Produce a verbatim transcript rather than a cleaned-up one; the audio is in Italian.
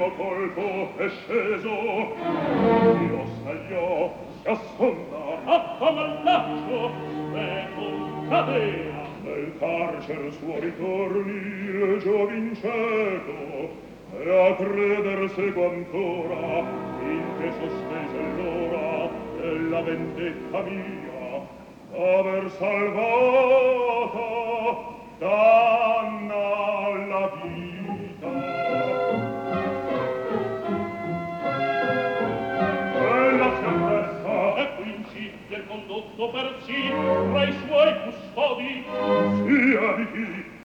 primo colpo è sceso, io stagliò, si asfonda, a famallaccio, e con catena. Nel carcer suo ritorni il giovin cieco, e a crederse quantora, finché sospese l'ora della vendetta mia, aver salvata danna alla vita. Ella si appressa e quinci del condotto per sì tra i suoi custodi sia di chi